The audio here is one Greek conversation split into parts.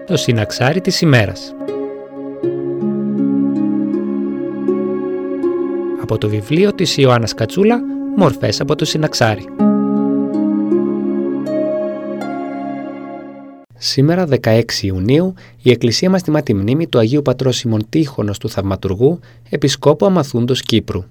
Το συναξάρι της ημέρας. Από το βιβλίο της Ιωάννας Κατσούλα, «Μορφές από το συναξάρι». Σήμερα, 16 Ιουνίου, η Εκκλησία μας τιμά τη μνήμη του Αγίου Πατρός Σιμών Τίχωνος του Θαυματουργού, Επισκόπου Αμαθούντος Κύπρου.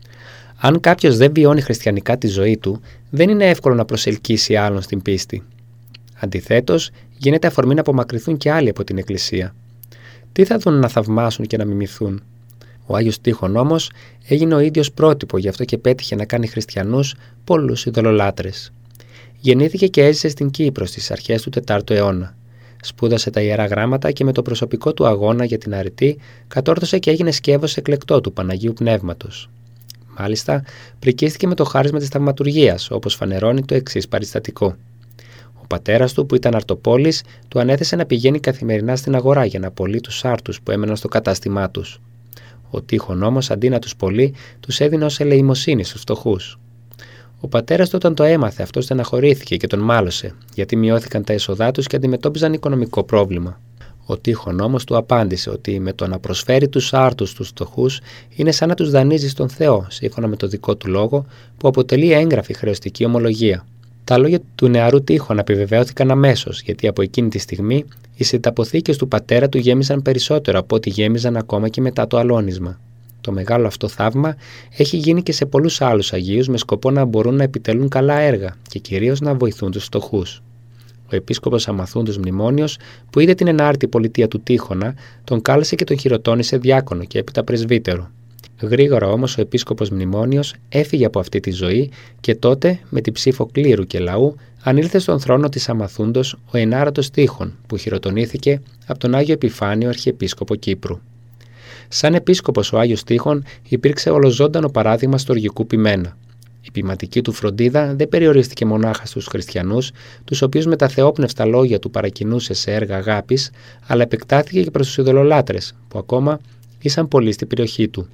Αν κάποιος δεν βιώνει χριστιανικά τη ζωή του, δεν είναι εύκολο να προσελκύσει άλλον στην πίστη. Αντιθέτως, γίνεται αφορμή να απομακρυνθούν και άλλοι από την Εκκλησία. Τι θα δουν να θαυμάσουν και να μιμηθούν? Ο Άγιος Τίχων όμως έγινε ο ίδιος πρότυπο, γι' αυτό και πέτυχε να κάνει χριστιανούς πολλούς ειδωλολάτρες. Γεννήθηκε και έζησε στην Κύπρο στις αρχές του 4ου αιώνα. Σπούδασε τα Ιερά Γράμματα και με το προσωπικό του αγώνα για την αρετή κατόρθωσε και έγινε σκεύος εκλεκτό του Παναγίου Πνεύματος. Μάλιστα, πρικίστηκε με το χάρισμα της θαυματουργίας, όπως φανερώνει το εξής παριστατικό. Ο πατέρας του, που ήταν αρτοπόλης, του ανέθεσε να πηγαίνει καθημερινά στην αγορά για να πωλεί τους άρτους που έμεναν στο κατάστημά τους. Ο Τίχων όμως, αντί να τους πωλεί, τους έδινε ως ελεημοσύνη στους φτωχούς. Ο πατέρας του, όταν το έμαθε, αυτό στεναχωρήθηκε και τον μάλωσε, γιατί μειώθηκαν τα έσοδά τους και αντιμετώπιζαν οικονομικό πρόβλημα. Ο Τίχων όμως του απάντησε ότι με το να προσφέρει τους άρτους στους φτωχούς είναι σαν να τους δανείζει στον Θεό, σύμφωνα με το δικό του λόγο, που αποτελεί έγγραφη χρεωστική ομολογία. Τα λόγια του νεαρού Τίχων επιβεβαιώθηκαν αμέσως, γιατί από εκείνη τη στιγμή οι συνταποθήκες του πατέρα του γέμιζαν περισσότερο από ό,τι γέμιζαν ακόμα και μετά το αλώνισμα. Το μεγάλο αυτό θαύμα έχει γίνει και σε πολλούς άλλους Αγίους με σκοπό να μπορούν να επιτελούν καλά έργα και κυρίως να βοηθούν τους φτωχούς. Ο επίσκοπος Αμαθούντος Μνημόνιος, που είδε την ενάρτη πολιτεία του Τίχωνα, τον κάλεσε και τον χειροτώνησε διάκονο και έπειτα πρεσβύτερο. Γρήγορα όμως ο επίσκοπος Μνημόνιος έφυγε από αυτή τη ζωή και τότε, με την ψήφο κλήρου και λαού, ανήλθε στον θρόνο της Αμαθούντος ο ενάρωτος Τίχων, που χειροτονήθηκε από τον Άγιο Επιφάνιο Αρχιεπίσκοπο Κύπρου. Σαν επίσκοπος ο Άγιος Τίχων υπήρξε ολοζώντανο παράδειγμα στοργικού ποιμένα. Η ποιηματική του φροντίδα δεν περιορίστηκε μονάχα στους χριστιανούς, τους οποίους με τα θεόπνευστα λόγια του παρακινούσε σε έργα αγάπης, αλλά επεκτάθηκε και προς τους ειδωλολάτρες, που ακόμα ήσαν πολλοί στην περιοχή του.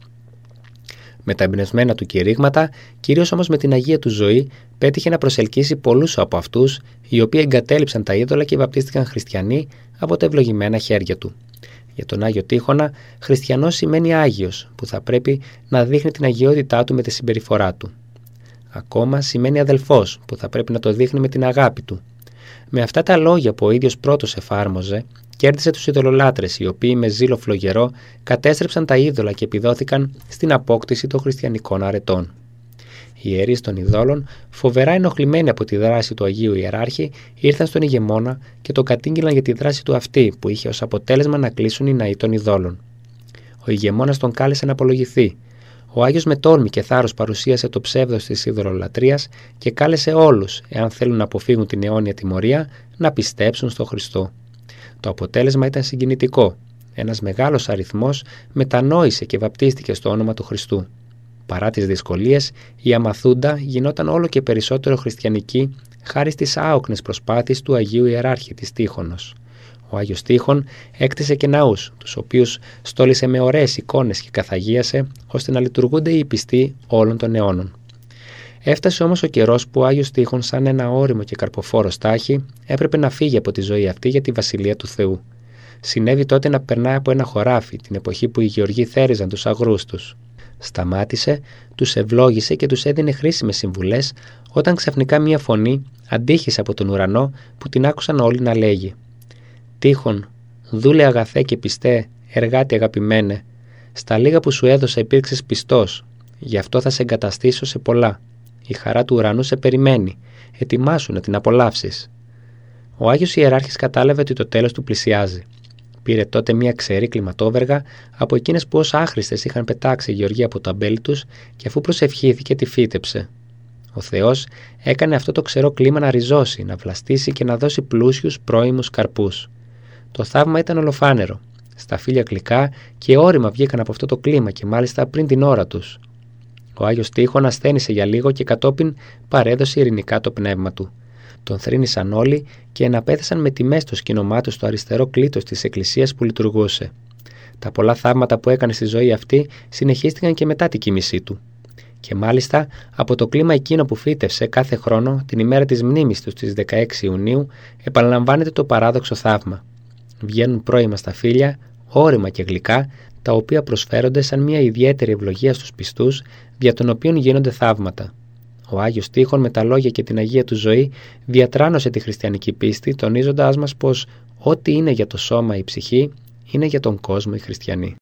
Με τα εμπνευσμένα του κηρύγματα, κυρίως όμως με την αγία του ζωή, πέτυχε να προσελκύσει πολλούς από αυτούς, οι οποίοι εγκατέλειψαν τα είδωλα και βαπτίστηκαν χριστιανοί από τα ευλογημένα χέρια του. Για τον Άγιο Τίχωνα, χριστιανός σημαίνει Άγιος, που θα πρέπει να δείχνει την αγιότητά του με τη συμπεριφορά του. Ακόμα σημαίνει αδελφός, που θα πρέπει να το δείχνει με την αγάπη του. Με αυτά τα λόγια που ο ίδιος πρώτος εφάρμοζε, κέρδισε τους ειδωλολάτρες, οι οποίοι με ζήλο φλογερό κατέστρεψαν τα είδωλα και επιδόθηκαν στην απόκτηση των χριστιανικών αρετών. Οι ιερείς των ειδόλων, φοβερά ενοχλημένοι από τη δράση του Αγίου Ιεράρχη, ήρθαν στον ηγεμόνα και το κατήγγειλαν για τη δράση του αυτή, που είχε ως αποτέλεσμα να κλείσουν οι ναοί των ειδόλων. Ο ηγεμόνας τον κάλεσε να απολογηθεί. Ο Άγιος με τόλμη και θάρρος παρουσίασε το ψεύδος της ειδωλολατρίας και κάλεσε όλους, εάν θέλουν να αποφύγουν την αιώνια τιμωρία, να πιστέψουν στον Χριστό. Το αποτέλεσμα ήταν συγκινητικό. Ένας μεγάλος αριθμός μετανόησε και βαπτίστηκε στο όνομα του Χριστού. Παρά τις δυσκολίες, η Αμαθούντα γινόταν όλο και περισσότερο χριστιανική χάρη στις άοκνες προσπάθειες του Αγίου Ιεράρχη της Τίχωνος. Ο Άγιος Τίχων έκτισε και ναούς, τους οποίους στόλισε με ωραίες εικόνες και καθαγίασε, ώστε να λειτουργούνται οι πιστοί όλων των αιώνων. Έφτασε όμως ο καιρός που ο Άγιος Τίχων, σαν ένα ώριμο και καρποφόρο στάχι, έπρεπε να φύγει από τη ζωή αυτή για τη Βασιλεία του Θεού. Συνέβη τότε να περνάει από ένα χωράφι, την εποχή που οι γεωργοί θέριζαν τους αγρούς τους. Σταμάτησε, τους ευλόγησε και τους έδινε χρήσιμες συμβουλές, όταν ξαφνικά μία φωνή αντήχησε από τον ουρανό που την άκουσαν όλοι να λέγει: «Τίχων, δούλε αγαθέ και πιστέ, εργάτη αγαπημένε, στα λίγα που σου έδωσα υπήρξες πιστός, γι' αυτό θα σε εγκαταστήσω σε πολλά. Η χαρά του ουρανού σε περιμένει, ετοιμάσου να την απολαύσεις». Ο Άγιος Ιεράρχης κατάλαβε ότι το τέλος του πλησιάζει. Πήρε τότε μία ξερή κλιματόβεργα από εκείνες που ως άχρηστες είχαν πετάξει οι γεωργοί από τα μπέλη τους και αφού προσευχήθηκε τη φύτεψε. Ο Θεός έκανε αυτό το ξερό κλίμα να ριζώσει, να βλαστήσει και να δώσει πλούσιους πρώιμους καρπούς. Το θαύμα ήταν ολοφάνερο. Σταφύλια γλυκά και όρημα βγήκαν από αυτό το κλίμα και μάλιστα πριν την ώρα τους. Ο Άγιος Τίχων ασθένησε για λίγο και κατόπιν παρέδωσε ειρηνικά το πνεύμα του. Τον θρήνησαν όλοι και εναπέθησαν με τιμές το σκήνομά του στο αριστερό κλήτος της εκκλησίας που λειτουργούσε. Τα πολλά θαύματα που έκανε στη ζωή αυτή συνεχίστηκαν και μετά την κοίμησή του. Και μάλιστα από το κλίμα εκείνο που φύτευσε κάθε χρόνο την ημέρα της μνήμης του στις 16 Ιουνίου επαναλαμβάνεται το παράδοξο θαύμα. Βγαίνουν πρώιμα σταφύλια, ώριμα και γλυκά, τα οποία προσφέρονται σαν μια ιδιαίτερη ευλογία στους πιστούς, δια των οποίων γίνονται θαύματα. Ο Άγιος Τείχων με τα λόγια και την Αγία του ζωή διατράνωσε τη χριστιανική πίστη, τονίζοντάς μας πως ό,τι είναι για το σώμα η ψυχή, είναι για τον κόσμο οι χριστιανοί.